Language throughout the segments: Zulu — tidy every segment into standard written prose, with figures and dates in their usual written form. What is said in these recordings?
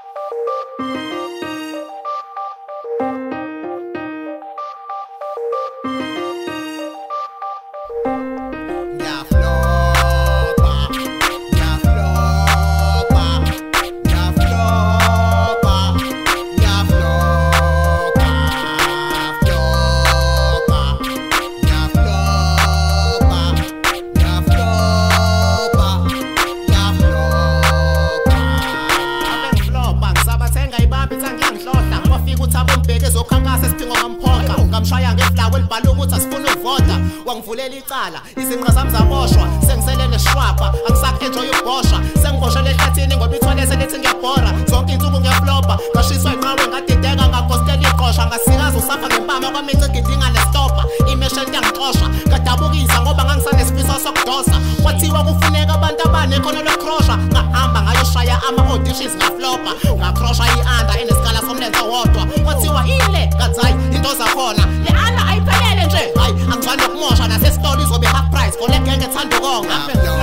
Ngamshaya ngeflawa elibhala ukuthi asifuna ukuvota wangivulela icala izinqa zami zaboshwa sengisele neshwapha angisakho enjoy ukubosha sengiboshele ehlathini ngoba ithwele selethi ngiyabhora zonke insuku ngiyaflopa ngashiswa inqawe ngadideka ngagostela iqosha ngasikaza usafa ngempama kwamithi gidinga nestopa imesheni yangixosha ngadabukisa ngoba ngangisanesifiso sokudosa kwathiwa kufuneka abantu abanekhono lokrosha ngahamba ngayoshaya ama-auditions ngaflopa ngakrosha i-under enesikala somlenze wodwa kwathiwa ile ngathi into zakhona le-under ayiphelele nje hayi angizwani nokumosha nasesitolo izobe half price for le genge ethanda ukonga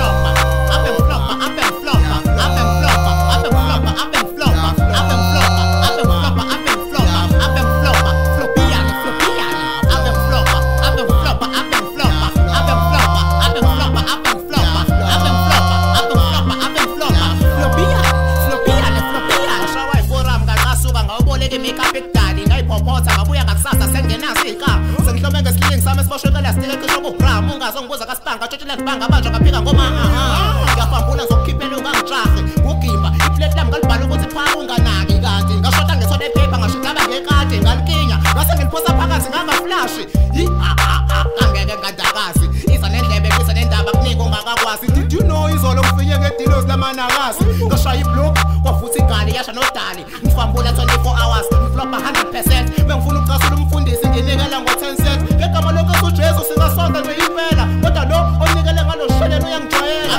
ungazokubuza kasibanga tshotshela kubanga abanjwa ngaphika ngoma ngiyafambula ngizokukhiphela ungangijahe ngugimba iplate lami ngalibhala ukuthi phaka unganaki kanti ngashoda ngethona ephepha ngashicaba ngekade ngalikinya ngase ngiliphosa phakathi ngangaflashi angeke ngandakazi iza nendlebe kwisa nendaba kunika ongakakwazi did you know izolo ngifinye ngedilos lamanakazi ngashaya iblock kwafuthi igali yasha nodali ngifambula 24 hours ngiflopa 100% bengifuna ukucasula umfundisi nginikela ngo-10 cents ngegama lokho uJesu singasonda nje impela kodwa lo onikele ngalo shelelo uyangijwayela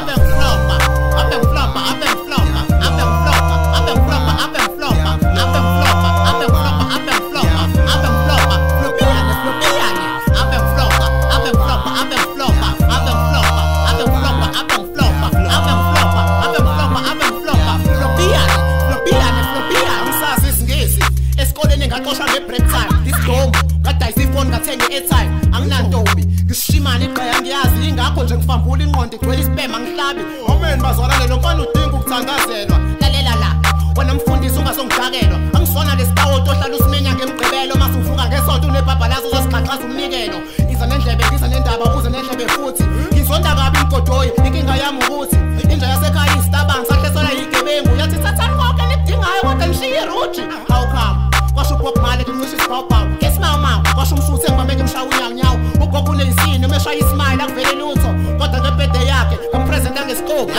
ngaqoshwa nge-break time isigqomo ngadayisa ifoni ngathenga i-airtime anginantombi ngisishimane iqaya ngiyazi ingakho nje ngifambula ingqondo igcwele ispema ngihlabi omeni bazalane lo mfana udinga ukuthandazelwa lalela la wena mfundisi ungasongidakelwa angisona lesitawoti ohlala usimenya ngemgqibelo mase uvuka ngesonto unebhabhalazo uzosixhaxhaza umnikelo iza nendlebe ngiza nendaba uze nendlebe futhi ngizonda kabi imgodoyi inkinga yami ukuthi inja yasekhaya isitabangi sahleselwa yigebengu yathi thathani konke nikudingayo kodwa nishiye iruji hawukhama kwasho upop mali kumncisha isibhawubhawu ngesimawumawu kwasho umsuthe ngibambeke mshaya unyawnyawo ugogo unelisini umeshaya ismayile akuvele lutho kodwa ngebhede yakhe ngamprezenta ngesikopu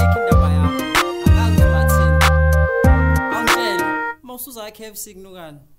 KFC kunukani